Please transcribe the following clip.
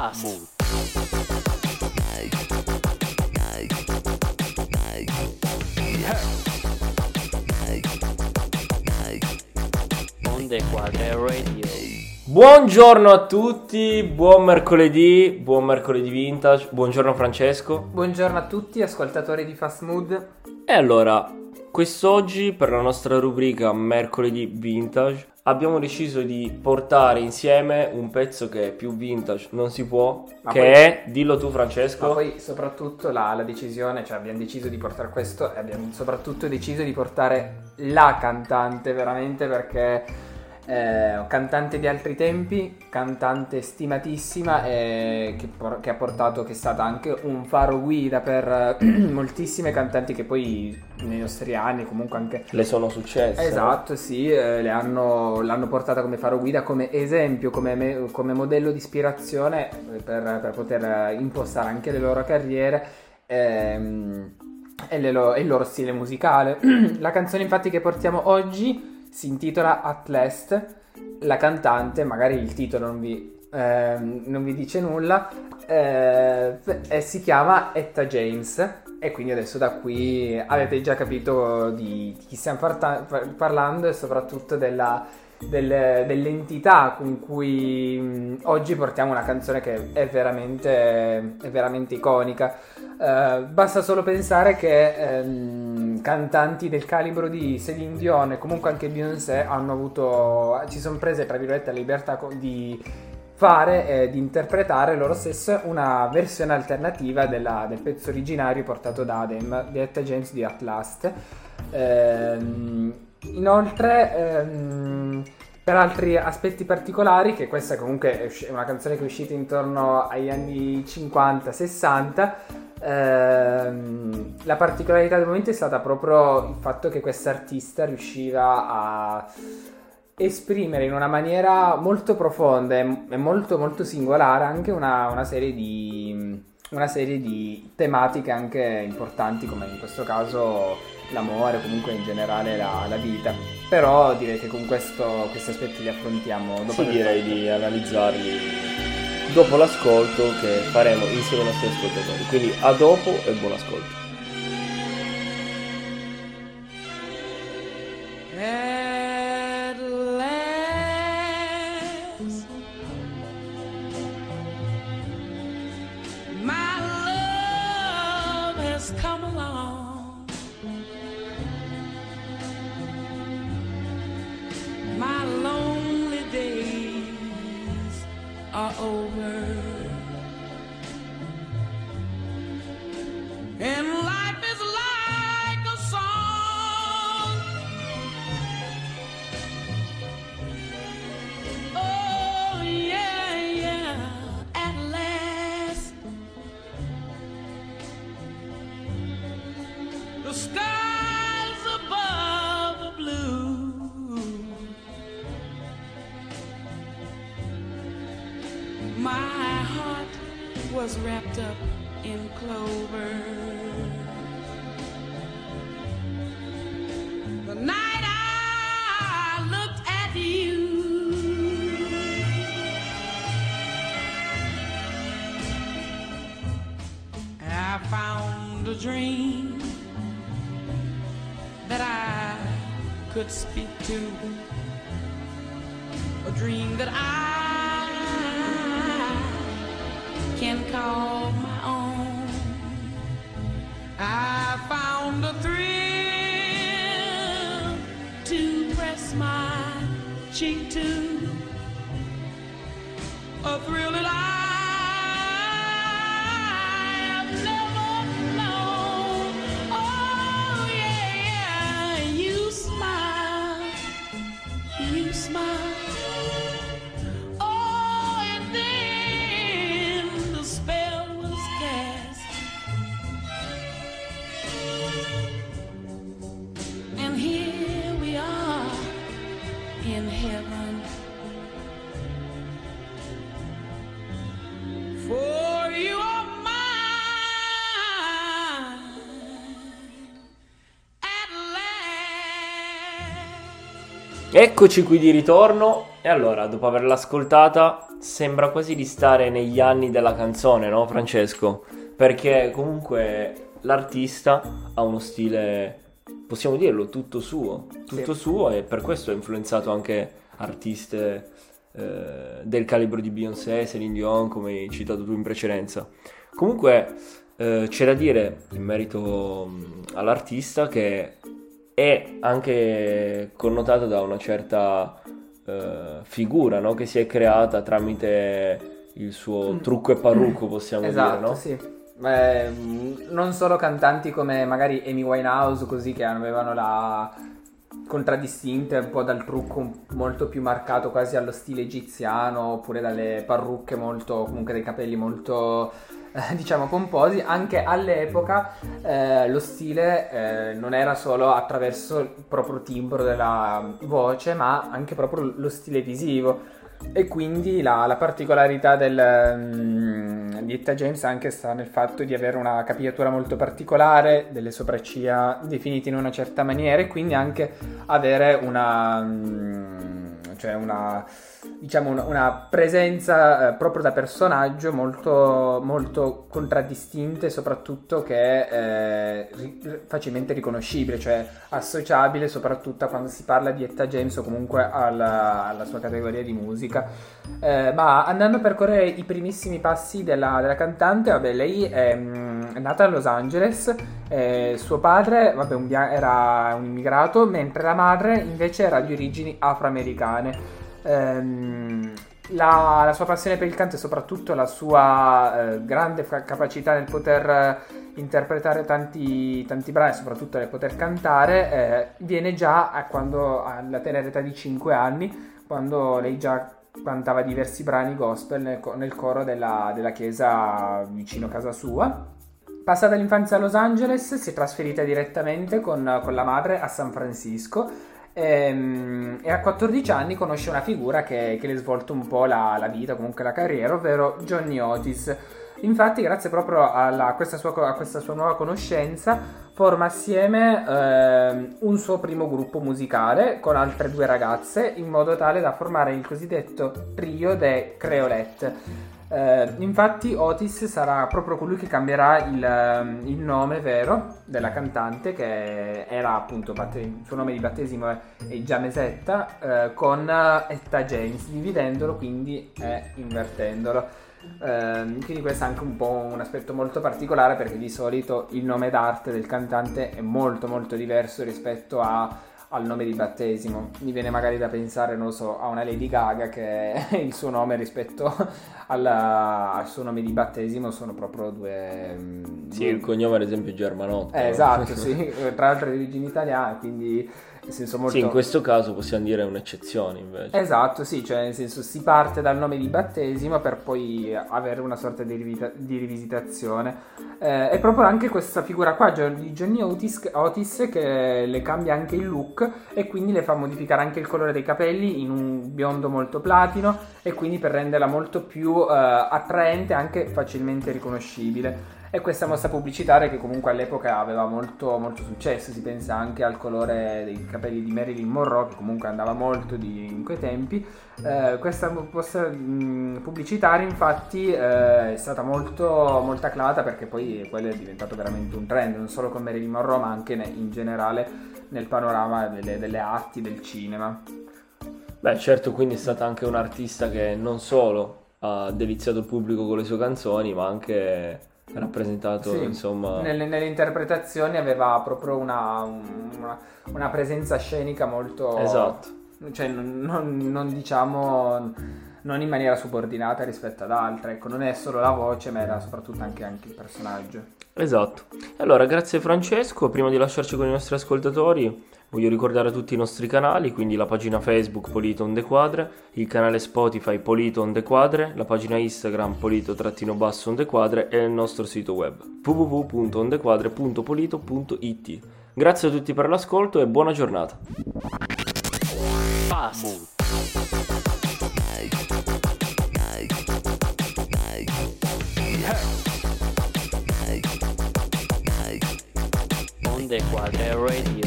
Atlas. Onde Quadre Radio. Buongiorno a tutti, buon mercoledì vintage, buongiorno Francesco. Buongiorno a tutti ascoltatori di Fast Mood. E allora, quest'oggi per la nostra rubrica Mercoledì Vintage abbiamo deciso di portare insieme un pezzo che è più vintage non si può, dillo tu Francesco. Ma poi soprattutto la decisione, cioè abbiamo deciso di portare questo e abbiamo soprattutto deciso di portare la cantante veramente perché cantante di altri tempi, cantante stimatissima che è stata anche un faro guida per moltissime cantanti che poi nei nostri anni comunque anche le sono successe. Esatto, sì, l'hanno portata come faro guida, come esempio, come modello di ispirazione per poter impostare anche le loro carriere e il loro stile musicale. La canzone infatti che portiamo oggi si intitola At Last. La cantante, magari il titolo non vi dice nulla, si chiama Etta James, e quindi adesso da qui avete già capito di chi stiamo parlando e soprattutto dell'entità con cui oggi portiamo una canzone che è veramente iconica. Basta solo pensare che cantanti del calibro di Céline Dion e comunque anche Beyoncé ci sono prese tra virgolette la libertà di fare e di interpretare loro stesse una versione alternativa del pezzo originario portato da Adem di Etta James di At Last. Inoltre per altri aspetti particolari, che questa comunque è una canzone che è uscita intorno agli anni 50-60, la particolarità del momento è stata proprio il fatto che questa artista riusciva a esprimere in una maniera molto profonda e molto molto singolare anche una serie di tematiche anche importanti, come in questo caso l'amore o comunque in generale la vita. Però direi che con questi aspetti li affrontiamo dopo. Sì, direi di analizzarli dopo l'ascolto che faremo insieme ai nostri ascoltatori. Quindi a dopo e buon ascolto. At last, my love has come along. My lonely days are over, and life is like a song. Oh yeah, yeah, at last the skies above the blue. My heart was wrapped up in clover. The night I looked at you, I found a dream that I could speak to, a dream that I can call my own. I found a thrill to press my cheek to, a thrill that I have never known. Oh yeah, yeah, you smile. Oh, and then the spell was cast, and here we are in heaven. Eccoci qui di ritorno e allora, dopo averla ascoltata, sembra quasi di stare negli anni della canzone, no Francesco? Perché comunque l'artista ha uno stile, possiamo dirlo, tutto suo e per questo ha influenzato anche artiste del calibro di Beyoncé, Celine Dion, come hai citato tu in precedenza. Comunque c'è da dire in merito all'artista che è anche connotato da una certa figura, no? Che si è creata tramite il suo trucco e parrucco, possiamo Esatto, dire, no? sì. Non solo cantanti come magari Amy Winehouse, così, che avevano la contraddistinte un po' dal trucco molto più marcato, quasi allo stile egiziano, oppure dalle parrucche molto, comunque dei capelli molto diciamo pomposi. Anche all'epoca lo stile non era solo attraverso il proprio timbro della voce, ma anche proprio lo stile visivo. E quindi la particolarità di Etta James anche sta nel fatto di avere una capigliatura molto particolare, delle sopracciglia definite in una certa maniera, e quindi anche avere una presenza proprio da personaggio molto, molto contraddistinta, e soprattutto che è facilmente riconoscibile, cioè associabile soprattutto quando si parla di Etta James o comunque alla sua categoria di musica. Ma andando a percorrere i primissimi passi della cantante, vabbè, lei è nata a Los Angeles, suo padre era un immigrato, mentre la madre invece era di origini afroamericane. La sua passione per il canto e soprattutto la sua grande capacità nel poter interpretare tanti brani, soprattutto nel poter cantare, viene già alla tenera età di 5 anni, quando lei già cantava diversi brani gospel nel coro della chiesa vicino a casa sua. Passata l'infanzia a Los Angeles, si è trasferita direttamente con la madre a San Francisco. E a 14 anni conosce una figura che le svolta un po' la vita, comunque la carriera, ovvero Johnny Otis. Infatti, grazie proprio a questa sua nuova conoscenza, forma assieme un suo primo gruppo musicale con altre 2 ragazze, in modo tale da formare il cosiddetto trio de Creolette. Infatti Otis sarà proprio colui che cambierà il nome vero della cantante, che era appunto il suo nome di battesimo è Jamesetta, con Etta James, dividendolo quindi e invertendolo. Quindi questo è anche un po' un aspetto molto particolare, perché di solito il nome d'arte del cantante è molto molto diverso rispetto al nome di battesimo. Mi viene magari da pensare, non so, a una Lady Gaga, che il suo nome rispetto al suo nome di battesimo sono proprio due... Sì, il cognome ad esempio è Germanotto. Esatto, sì, tra l'altro è di origini italiane, quindi nel senso molto... Sì, in questo caso possiamo dire un'eccezione invece. Esatto, sì, cioè nel senso si parte dal nome di battesimo per poi avere una sorta di rivisitazione. È proprio anche questa figura qua di Johnny Otis che le cambia anche il look, e quindi le fa modificare anche il colore dei capelli in un biondo molto platino, e quindi per renderla molto più attraente, anche facilmente riconoscibile. E questa mossa pubblicitaria, che comunque all'epoca aveva molto, molto successo, si pensa anche al colore dei capelli di Marilyn Monroe, che comunque andava molto in quei tempi. Questa mossa pubblicitaria infatti è stata molto, molto acclamata, perché poi quello è diventato veramente un trend, non solo con Marilyn Monroe, ma anche in generale nel panorama delle arti del cinema. Beh, certo, quindi è stata anche un artista che non solo ha deliziato il pubblico con le sue canzoni, ma anche rappresentato, sì, insomma... Nelle interpretazioni aveva proprio una presenza scenica molto... Esatto. Cioè non diciamo... non in maniera subordinata rispetto ad altre, ecco, non è solo la voce, ma era soprattutto anche il personaggio. Esatto. Allora, grazie Francesco. Prima di lasciarci con i nostri ascoltatori, voglio ricordare tutti i nostri canali, quindi la pagina Facebook Polito on the Quadre, il canale Spotify Polito on the Quadre, la pagina Instagram Polito_on the Quadre e il nostro sito web www.ondequadre.polito.it. Grazie a tutti per l'ascolto e buona giornata. On the Quadre Radio.